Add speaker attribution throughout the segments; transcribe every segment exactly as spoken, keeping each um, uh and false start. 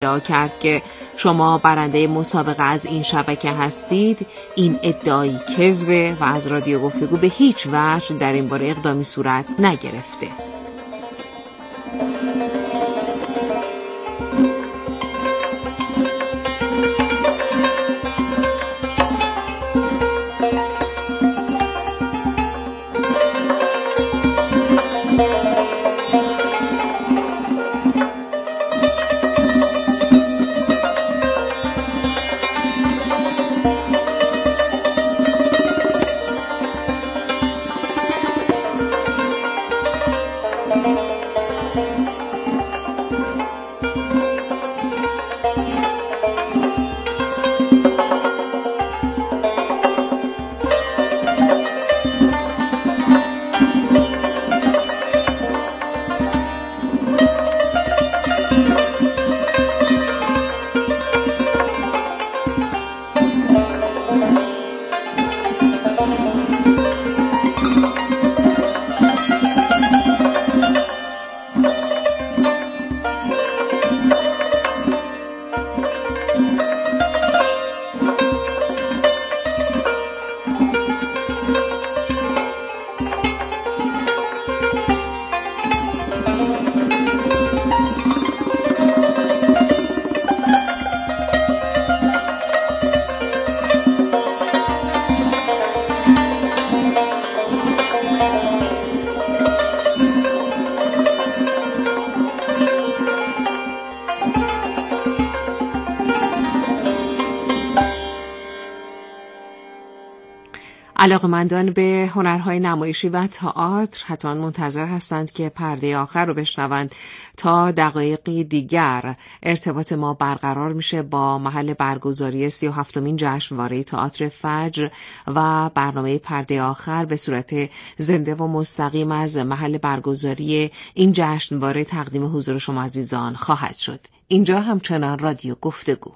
Speaker 1: ادعا کرد که شما برنده مسابقه از این شبکه هستید، این ادعایی کذبه و از رادیو گفتگو به هیچ وجه در این باره اقدامی صورت نگرفته. علاقه‌مندان به هنرهای نمایشی و تئاتر حتما منتظر هستند که پرده آخر رو بشنوند. تا دقایقی دیگر ارتباط ما برقرار میشه با محل برگزاری سی و هفتمین جشنواره تئاتر فجر و برنامه پرده آخر به صورت زنده و مستقیم از محل برگزاری این جشنواره تقدیم حضور شما عزیزان خواهد شد. اینجا همچنان رادیو گفتگو.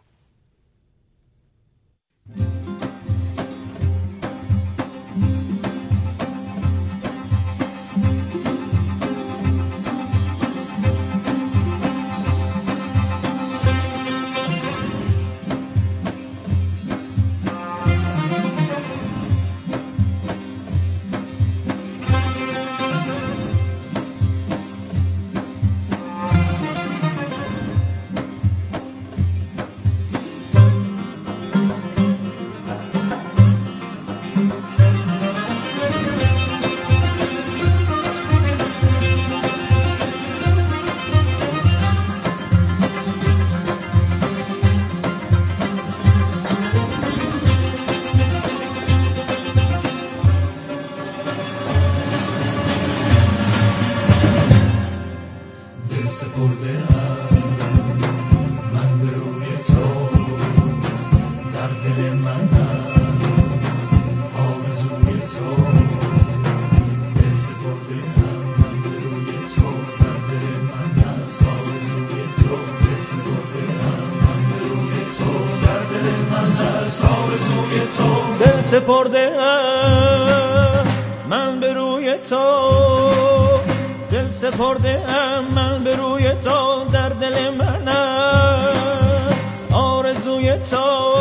Speaker 2: سپرده ام من به روی تو، دل سپرده ام من به روی تو، در دل من است آرزوی تو.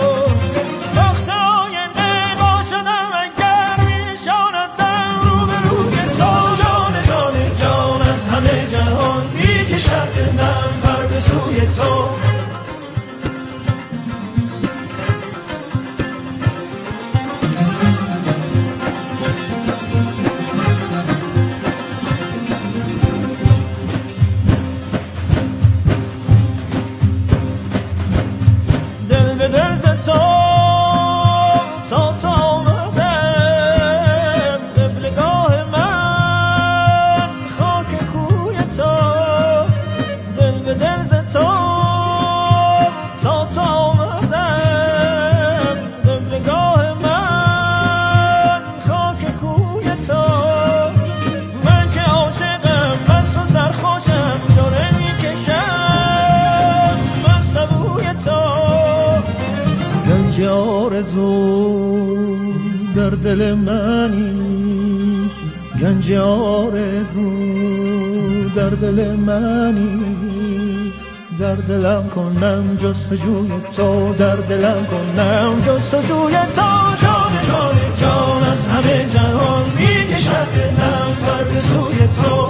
Speaker 2: آرزو در دل منی، گنج آرزو در دل منی، در دلم کنم جستجوی تو، در دلم کنم جستجوی تو. جان جان جان از همه جهان میکشد دلم بر به سوی تو.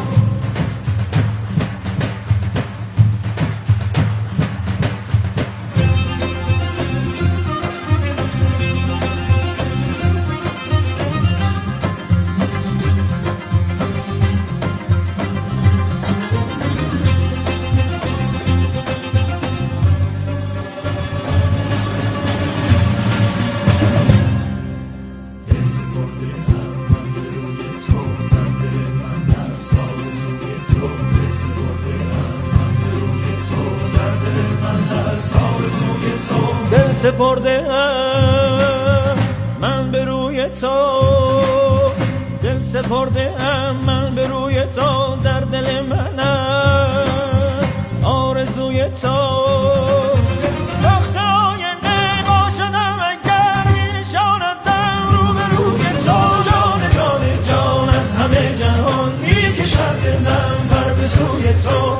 Speaker 2: سپرده ام من به روی تو، دل سپرده ام من به روی تو. در دل من است آرزوی تو. تخت آینه وا شدم اگر می نشاندم رو به روی تو. جان جان جان از همه جهان می کشد دلم بر به سوی تو.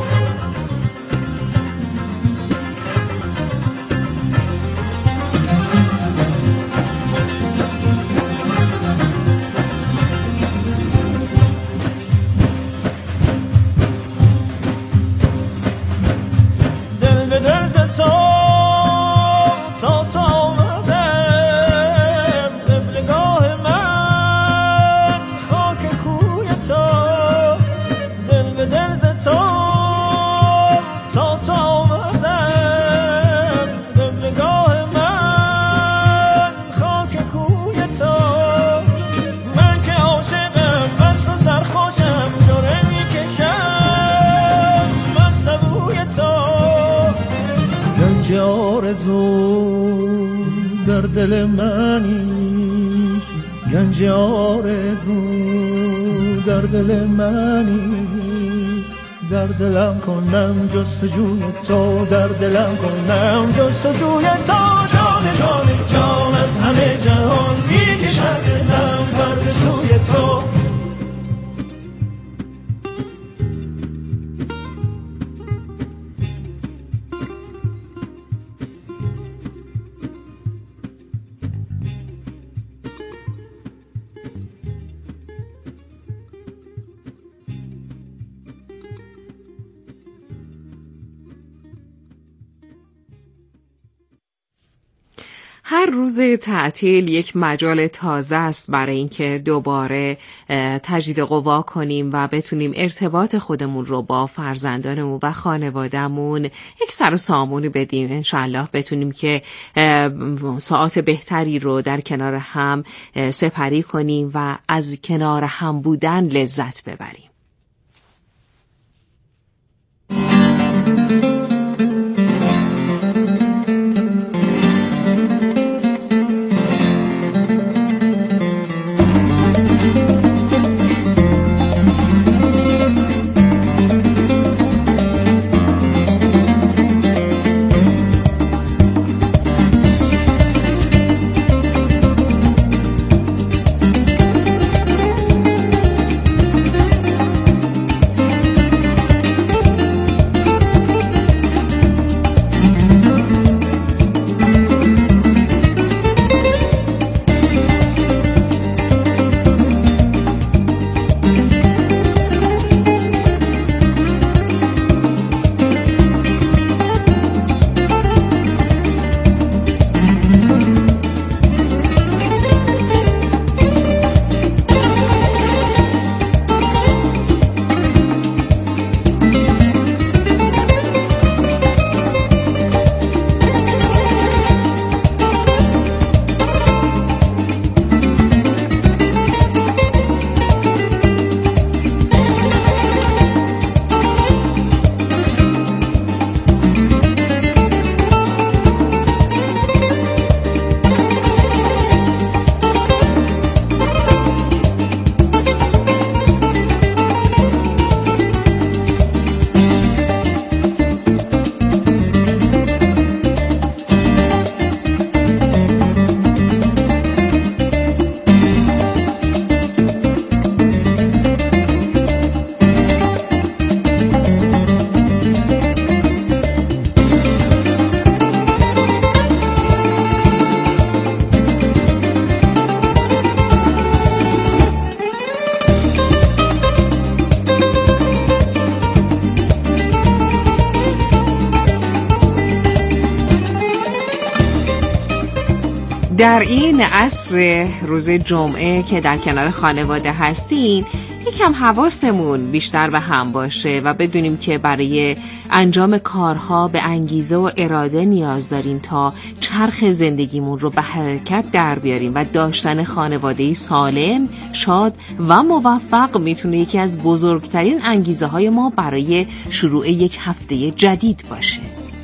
Speaker 2: آرزو در دل منی، گنج آرزو در دل منی. در دلم کنم جستجوی تو، در دلم کنم جستجوی تو. جان جان جان از همه جهان میکشد دلم بر به سوی تو.
Speaker 1: هر روز تعطیل یک مجال تازه است برای اینکه دوباره تجدید قوا کنیم و بتونیم ارتباط خودمون رو با فرزندانمون و خانوادهمون یک سر و سامونی بدیم. انشالله بتونیم که ساعات بهتری رو در کنار هم سپری کنیم و از کنار هم بودن لذت ببریم. در این عصر روز جمعه که در کنار خانواده هستین یکم حواسمون بیشتر به هم باشه و بدونیم که برای انجام کارها به انگیزه و اراده نیاز داریم تا چرخ زندگیمون رو به حرکت در بیاریم و داشتن خانواده‌ای سالم، شاد و موفق میتونه یکی از بزرگترین انگیزه های ما برای شروع یک هفته جدید باشه.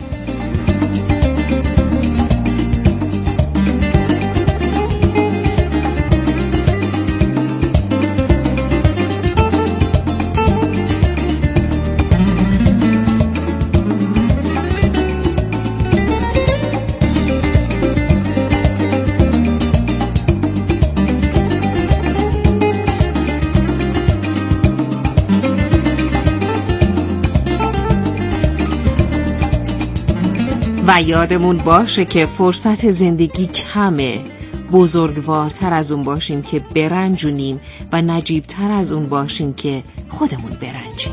Speaker 1: و یادمون باشه که فرصت زندگی کمه، بزرگوارتر از اون باشیم که برنجونیم و نجیبتر از اون باشیم که خودمون برنجیم.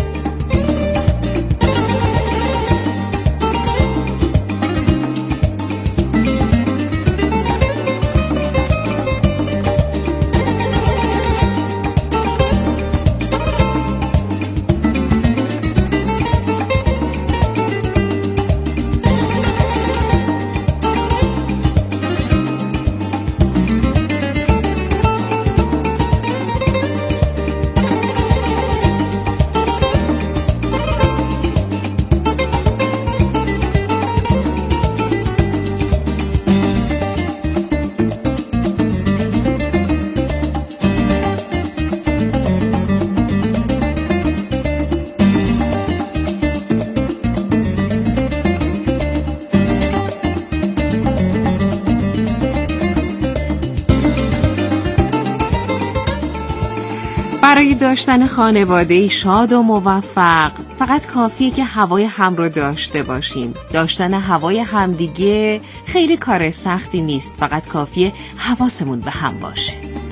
Speaker 1: برای داشتن خانواده شاد و موفق فقط کافیه که هوای هم رو داشته باشیم. داشتن هوای همدیگه خیلی کار سختی نیست، فقط کافیه حواسمون به هم باشه.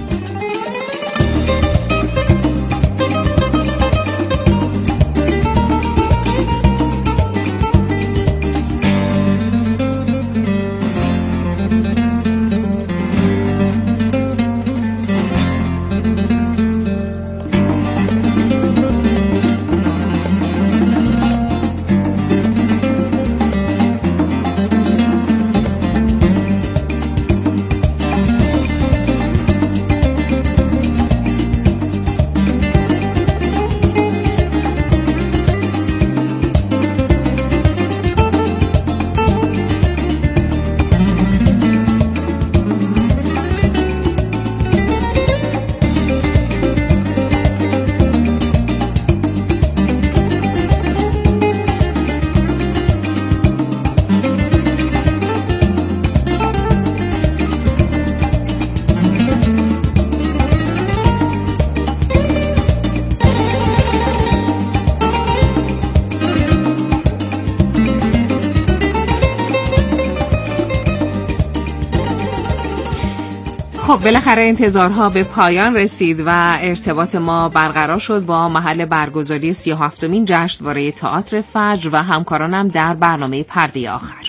Speaker 1: خب بالاخره انتظارها به پایان رسید و ارتباط ما برقرار شد با محل برگزاری سی و هفتمین جشنواره تئاتر فجر و همکارانم در برنامه پرده آخر.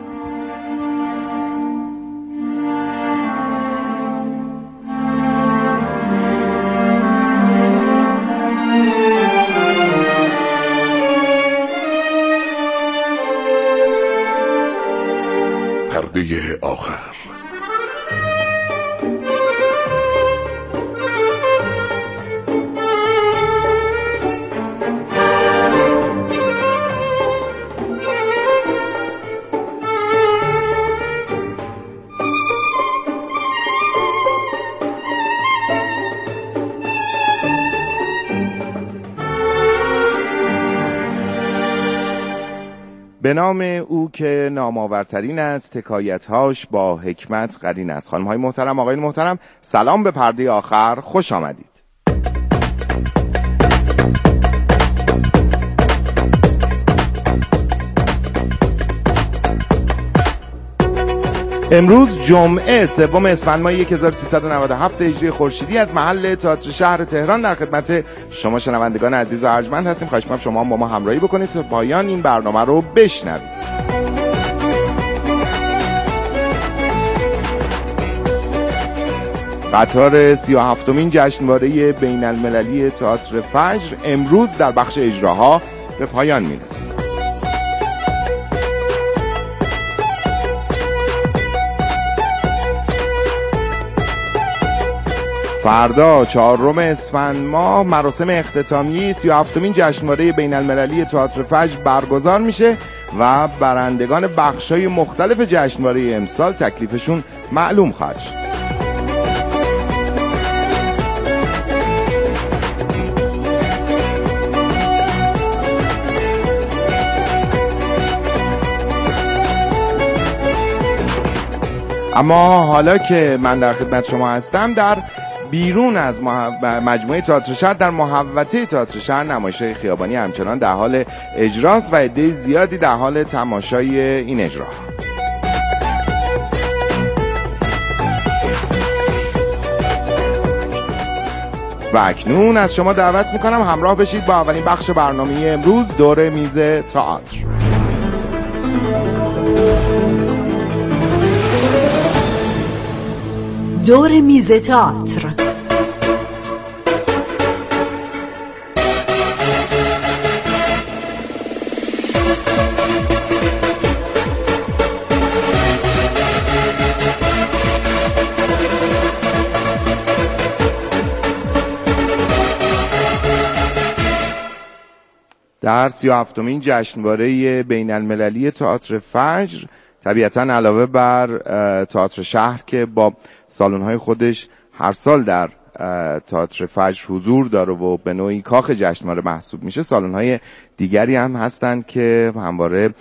Speaker 3: پرده آخر. به نام او که نامآورترین است، حکایت‌هاش با حکمت قرین است. خانم‌های محترم، آقایان محترم، سلام به پرده آخر، خوش آمدید. امروز جمعه سوم اسفند ماه هزار و سیصد و نود و هفت هجری خورشیدی از محل تئاتر شهر تهران در خدمت شما شنوندگان عزیز و ارجمند هستیم. خواهش می‌کنم شما هم با ما همراهی بکنید تا پایان این برنامه رو بشنوید. قطار سی و هفتمین جشنواره بین المللی تئاتر فجر امروز در بخش اجراها به پایان میرسید. فردا چهارم اسفند ماه مراسم اختتامیه سی و هفتمین جشنواره بین المللی تئاتر فجر برگزار میشه و برندگان بخش‌های مختلف جشنواره امسال تکلیفشون معلوم خواهد شد. اما حالا که من در خدمت شما هستم، در بیرون از مجموعه تئاتر شهر در محوطه تئاتر شهر نمایش‌های خیابانی همچنان در حال اجراست و عده زیادی در حال تماشای این اجرا. و اکنون از شما دعوت میکنم همراه بشید با اولین بخش برنامه امروز، دور میز تئاتر.
Speaker 4: دور میز تئاتر.
Speaker 3: در سی و هفتمین جشنواره بین المللی تئاتر فجر طبیعتاً علاوه بر تئاتر شهر که با سالن‌های خودش هر سال در تئاتر فجر حضور داره و به نوعی کاخ جشنواره محسوب میشه، سالن‌های دیگری هم هستند که همواره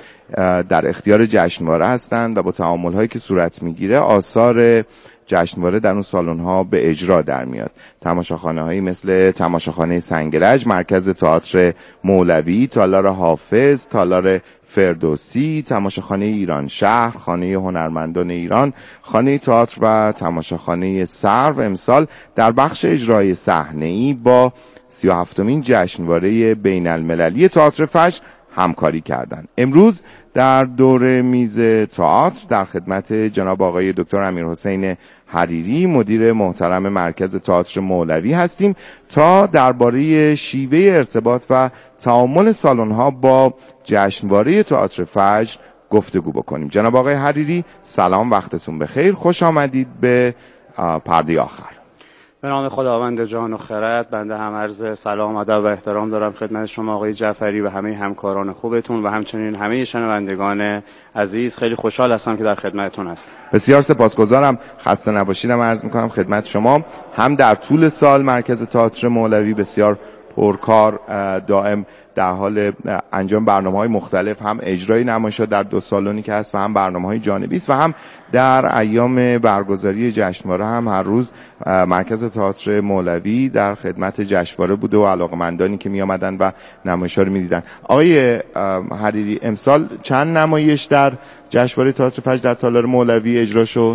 Speaker 3: در اختیار جشنواره هستند و با تعامل‌هایی که صورت میگیره آثار جشنواره در اون سالن‌ها به اجرا در میاد. تماشاخانه‌هایی مثل تماشاخانه سنگرج، مرکز تئاتر مولوی، تالار حافظ، تالار فردوسی، تماشاخانه ایران شهر، خانه هنرمندان ایران، خانه تئاتر و تماشاخانه سرو امسال در بخش اجرای صحنه‌ای با سی و هفتمین جشنواره بین المللی تئاتر فجر همکاری کردند. امروز در دور میز تئاتر در خدمت جناب آقای دکتر امیرحسین حریری، مدیر محترم مرکز تئاتر مولوی هستیم تا درباره شیوه ارتباط و تعامل سالن‌ها با جشنواره تئاتر فجر گفتگو بکنیم. جناب آقای حریری سلام، وقتتون بخیر، خوش آمدید به پرده آخر.
Speaker 5: به نام خداوند جان و خرد، بنده هم عرض سلام، ادب و احترام دارم خدمت شما آقای جعفری و همه همکاران خوبتون و همچنین همه شنوندگان عزیز. خیلی خوشحال هستم که در خدمتتون هستم.
Speaker 3: بسیار سپاسگزارم، خسته نباشیدم عرض میکنم خدمت شما. هم در طول سال مرکز تئاتر مولوی بسیار پرکار دائم در حال انجام برنامه‌های مختلف، هم اجرای نمایش‌ها در دو سالونی که هست و هم برنامه‌های جانبی است و هم در ایام برگزاری جشنواره هم هر روز مرکز تئاتر مولوی در خدمت جشنواره بوده و علاقه‌مندانی که می آمدن و نمایش‌ها رو می‌دیدن. آقای حریری امسال چند نمایش در جشنواره تئاتر فجر در تالار مولوی اجرا شد؟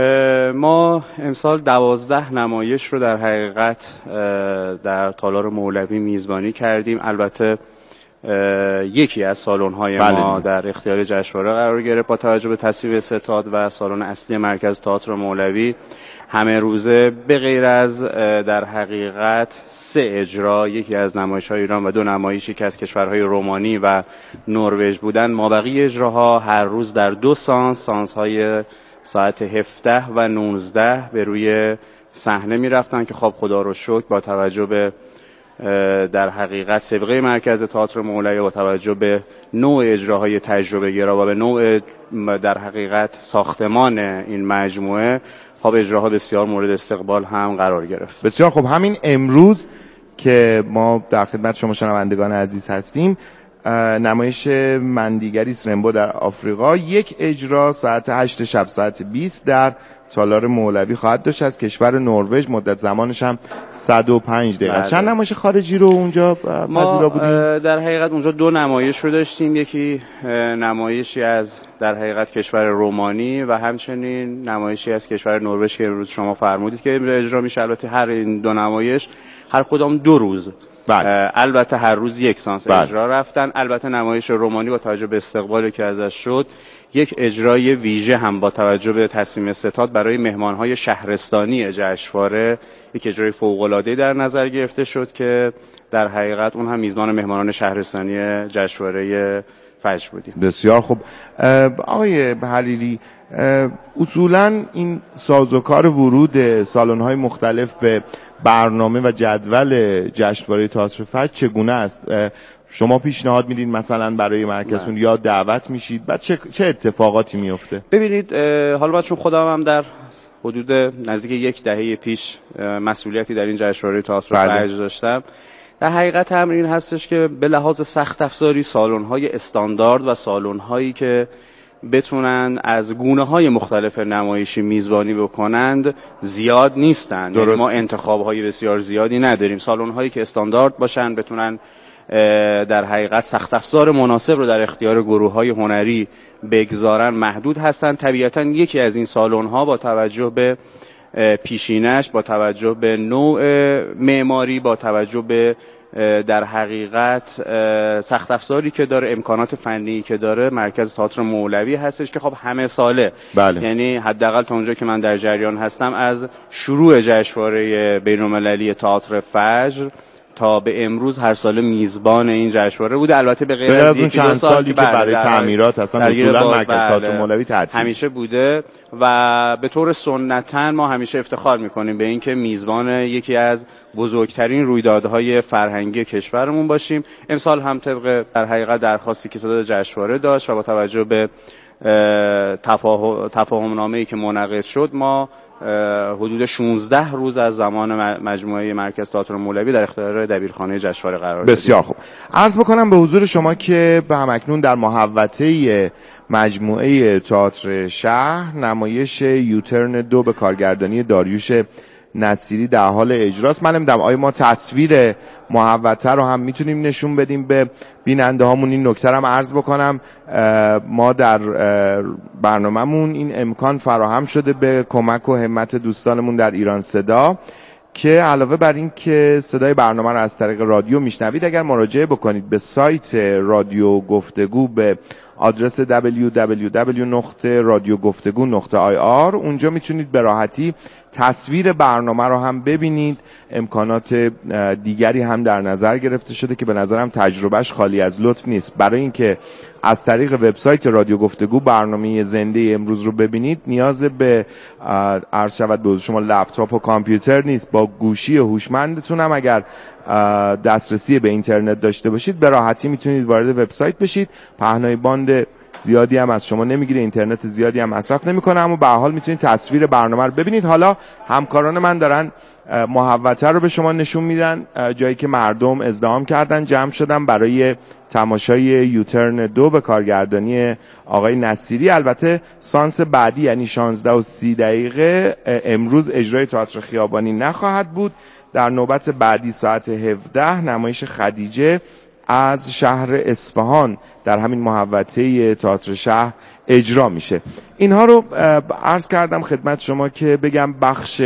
Speaker 5: ما امسال دوازده نمایش رو در حقیقت در تالار مولوی میزبانی کردیم. البته یکی از سالن‌های ما در اختیار جشنواره قرار گرفت با توجه به تصویب ستاد و سالن اصلی مرکز تئاتر مولوی همه روزه به غیر از در حقیقت سه اجرا، یکی از نمایش‌های ایران و دو نمایشی که از کشورهای رومانی و نروژ بودن، مابقی اجراها هر روز در دو سانس سانس‌های ساعت هفده و نوزده به روی صحنه می رفتن که خب خدا رو شکر با توجه به در حقیقت سابقه مرکز تئاتر مولوی و توجه به نوع اجراهای تجربه گرا و به نوع در حقیقت ساختمان این مجموعه خب اجراها بسیار مورد استقبال هم قرار گرفت.
Speaker 3: بسیار خب، همین امروز که ما در خدمت شما شنوندگان عزیز هستیم، نمایش من دیگری رمبو در آفریقا یک اجرا ساعت هشت شب ساعت بیست در تالار مولوی خواهد داشت از کشور نروژ، مدت زمانش هم صد و پنج دقیقه. بله. چند نمایش خارجی رو اونجا پذیرا بودیم؟
Speaker 5: در حقیقت اونجا دو نمایش رو داشتیم، یکی نمایشی از در حقیقت کشور رومانی و همچنین نمایشی از کشور نروژ که امروز شما فرمودید که اجرا میشه. البته هر این دو نمایش هر کدام دو روز بله. البته هر روز یک سانس بله. اجرا رفتن. البته نمایش رومانی با توجه به استقبالی که ازش شد یک اجرای ویژه هم با توجه به تصمیم ستاد برای مهمانهای شهرستانی جشنواره یک اجرای فوق‌العاده در نظر گرفته شد که در حقیقت اون هم میزبان مهمانان شهرستانی جشنواره فجر بودیم.
Speaker 3: بسیار خوب. آقای حریری، اصولاً این سازوکار ورود سالن‌های مختلف به برنامه و جدول جشنواره تئاتر فجر چگونه است؟ شما پیشنهاد میدید مثلا برای مرکزتون یا دعوت میشید؟ بعد چه چه اتفاقاتی میفته؟
Speaker 5: ببینید، حالا من چون خودم هم در حدود نزدیک یک دهه پیش مسئولیتی در این جشنواره تئاتر فجر داشتم، در حقیقت امر این هستش که به لحاظ سخت افزاری سالن‌های استاندارد و سالن‌هایی که بتونن از گونه‌های مختلف نمایشی میزبانی بکنند زیاد نیستند. یعنی ما انتخاب‌های بسیار زیادی نداریم. سالن‌هایی که استاندارد باشن بتونن در حقیقت سخت افزار مناسب رو در اختیار گروه‌های هنری بگذارن محدود هستند. طبیعتاً یکی از این سالن‌ها با توجه به پیشینش، با توجه به نوع معماری، با توجه به در حقیقت سخت افزاری که داره، امکانات فنی که داره، مرکز تئاتر مولوی هستش که خب همه ساله
Speaker 3: بله.
Speaker 5: یعنی حداقل تا اونجا که من در جریان هستم از شروع جشنواره بین‌المللی تئاتر فجر تا به امروز هر سال میزبان این جشنواره بوده. البته به غیر از
Speaker 3: اون چند سال سالی که برای تعمیرات اصلا اصولا مرکز تئاتر مولوی تعطیل
Speaker 5: همیشه بوده و به طور سنتاً ما همیشه افتخار میکنیم به اینکه میزبان یکی از بزرگترین رویدادهای فرهنگی کشورمون باشیم. امسال هم طبق در حقیقت درخواستی که صدر جشنواره داشت و با توجه به تفاهم نامه‌ای که منعقد شد، ما حدود شانزده روز از زمان مجموعه مرکز تئاتر مولوی در اختیار دبیرخانه جشنواره قرار دادیم.
Speaker 3: بسیار خوب. عرض بکنم به حضور شما که به همکنون در محوطه مجموعه تئاتر شهر نمایش یوترن دو به کارگردانی داریوش نصیری در حال اجراست. من نمیدونم آیا ما تصویر محوطه رو هم میتونیم نشون بدیم به بیننده هامون؟ این نکته هم عرض بکنم، ما در برنامه‌مون این امکان فراهم شده به کمک و همت دوستانمون در ایران صدا که علاوه بر این که صدای برنامه رو از طریق رادیو میشنوید، اگر مراجعه بکنید به سایت رادیو گفتگو به آدرس دبلیو دبلیو دبلیو نقطه رادیو گفتگو نقطه آی آر، اونجا میتونید به راحتی تصویر برنامه رو هم ببینید. امکانات دیگری هم در نظر گرفته شده که به نظرم تجربهش خالی از لطف نیست. برای اینکه از طریق وبسایت رادیو گفتگو برنامه زنده امروز رو ببینید، نیاز به عرض شود به شما لپتاپ و کامپیوتر نیست. با گوشی هوشمندتون هم اگر دسترسی به اینترنت داشته باشید به راحتی میتونید وارد وبسایت بشید. پهنای باند زیادی هم از شما نمیگیره، اینترنت زیادی هم مصرف نمیکنه، اما به هر حال میتونید تصویر برنامه رو ببینید. حالا همکاران من دارن محوطه رو به شما نشون میدن، جایی که مردم ازدحام کردن، جمع شدن برای تماشای یوترن دو به کارگردانی آقای نصیری. البته سانس بعدی یعنی شانزده و سی دقیقه امروز اجرای تئاتر خیابانی نخواهد بود. در نوبت بعدی ساعت هفده نمایش خدیجه از شهر اصفهان در همین محوطه تئاتر شهر اجرا میشه. اینها رو عرض کردم خدمت شما که بگم بخش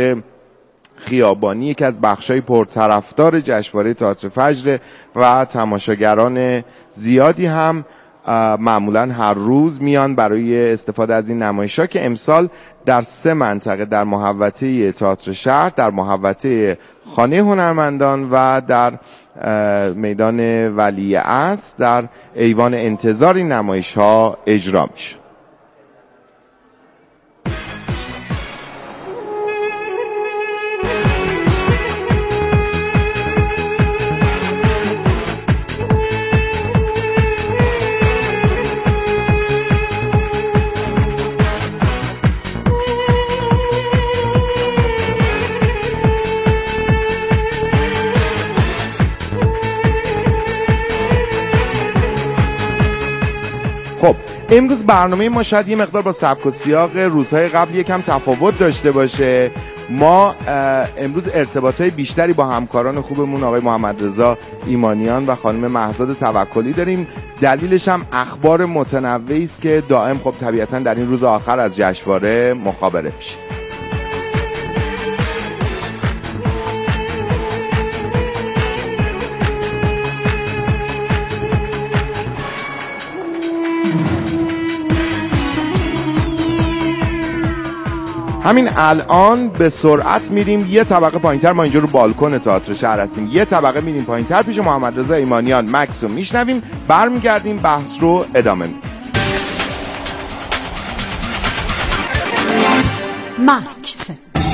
Speaker 3: خیابانی یکی از بخشای پرطرفدار جشنواره تئاتر فجر و تماشاگران زیادی هم معمولا هر روز میان برای استفاده از این نمایش‌ها که امسال در سه منطقه، در محوطه تئاتر شهر، در محوطه خانه هنرمندان و در میدان ولیعصر در ایوان انتظار این نمایش‌ها اجرا میشه. خب امروز برنامه ما شاید یه مقدار با سبک و سیاق روزهای قبل یکم تفاوت داشته باشه. ما امروز ارتباطات بیشتری با همکاران خوبمون آقای محمد رضا ایمانیان و خانم مهزاد توکلی داریم. دلیلش هم اخبار متنوعی است که دائم خب طبیعتاً در این روز آخر از جشنواره مخابره میشه. همین الان به سرعت میریم یه طبقه پایینتر، ما اینجا رو بالکن تئاتر شهر هستیم، یه طبقه میریم پایینتر پیش محمد رضا ایمانیان مکس رو میشنویم، برمیگردیم بحث رو ادامه میدیم.
Speaker 4: مکس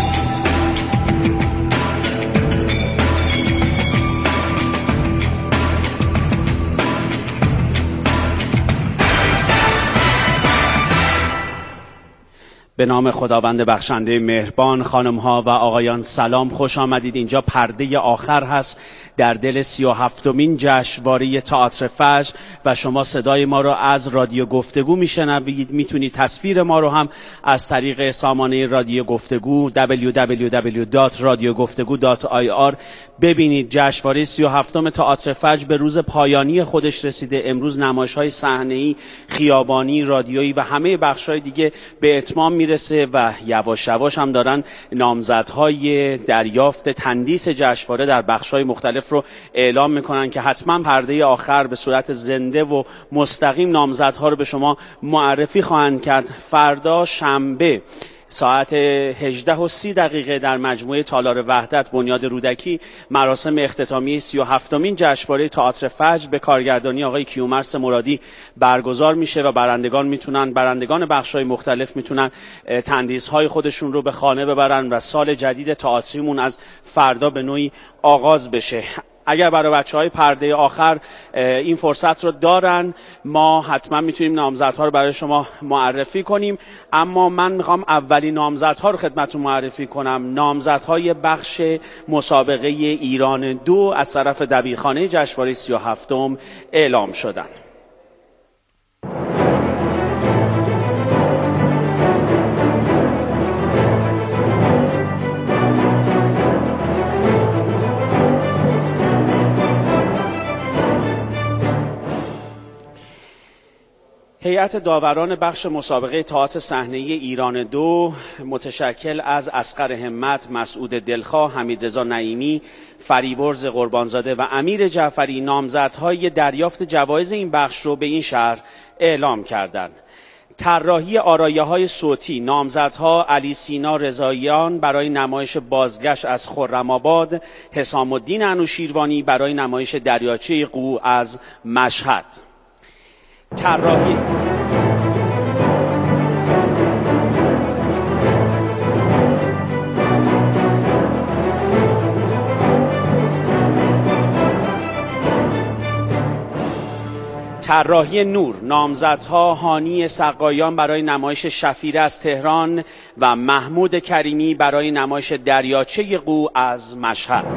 Speaker 6: به نام خداوند بخشنده مهربان. خانم ها و آقایان سلام، خوش آمدید. اینجا پرده آخر هست در دل سی و هفتمین جشنواره تئاتر فجر و شما صدای ما رو از رادیو گفتگو میشنوید. میتونید تصویر ما رو هم از طریق سامانه رادیو گفتگو دبلیو دبلیو دبلیو دات رادیو گفتگو دات آی آر ببینید. جشنواره سی و هفتم تئاتر فجر به روز پایانی خودش رسیده. امروز نمایش‌های صحنه‌ای، خیابانی، رادیویی و همه بخش‌های دیگه به اتمام میرسه و یواش یواش هم دارن نامزدهای دریافت تندیس جشنواره در بخش‌های مختلف رو اعلام میکنن که حتما پرده آخر به صورت زنده و مستقیم نامزدها رو به شما معرفی خواهند کرد. فردا شنبه ساعت هجده و سی دقیقه در مجموعه تالار وحدت بنیاد رودکی مراسم اختتامی سی و هفتمین جشنواره تئاتر فجر به کارگردانی آقای کیومرث مرادی برگزار میشه و برندگان میتونن برندگان بخش‌های مختلف میتونن تندیس‌های خودشون رو به خانه ببرن و سال جدید تئاتریمون از فردا به نوعی آغاز بشه. اگر برای بچه‌های پرده آخر این فرصت رو دارن، ما حتما میتونیم نامزدها رو برای شما معرفی کنیم، اما من میخوام اولین نامزدها رو خدمتتون معرفی کنم. نامزدهای بخش مسابقه ایران دو از طرف دبیرخانه جشنواره سی و هفتم اعلام شدن. هیئت داوران بخش مسابقه تئاتر صحنه‌ای ایران دو متشکل از اصغر همت، مسعود دلخواه، حمیدرضا نعیمی، فریبرز قربانزاده و امیر جعفری نامزدهای دریافت جوایز این بخش رو به این شهر اعلام کردند. طراحی آرایه‌های صوتی نامزدها علی سینا رضاییان برای نمایش بازگشت از خرم‌آباد، حسام الدین انوشیروانی برای نمایش دریاچه قو از مشهد. طراحی طراحی نور نامزدها هانی سقایان برای نمایش شفیره از تهران و محمود کریمی برای نمایش دریاچه قو از مشهد.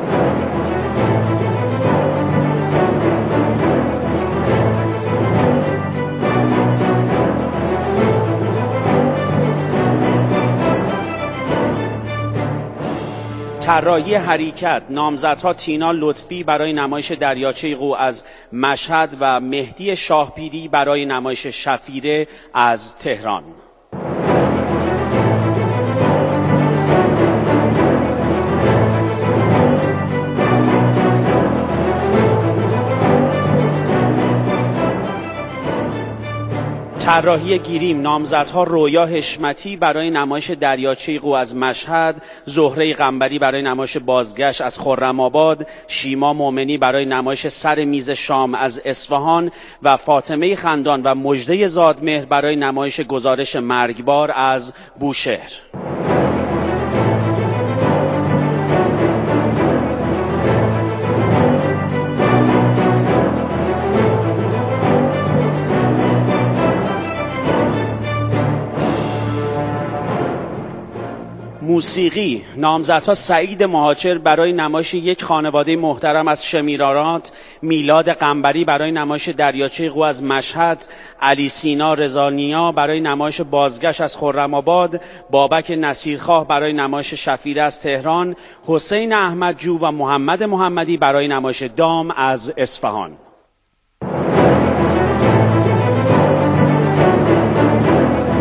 Speaker 6: طراحی حرکت نامزدها تینا لطفی برای نمایش دریاچه قو از مشهد و مهدی شاهپیری برای نمایش شفیره از تهران. طراحی گیریم نامزدها رویا حشمتی برای نمایش دریاچه قو از مشهد، زهره قنبری برای نمایش بازگشت از خرم‌آباد، شیما مومنی برای نمایش سر میز شام از اصفهان و فاطمه خندان و مژده زادمهر برای نمایش گزارش مرگبار از بوشهر. موسیقی نامزدها سعید مهاجر برای نمایش یک خانواده محترم از شمیرارات، میلاد قنبری برای نمایش دریاچه قو از مشهد، علی سینا رضانیا برای نمایش بازگشت از خرم‌آباد، بابک نصیرخواه برای نمایش شفیره از تهران، حسین احمدجو و محمد محمدی برای نمایش دام از اصفهان.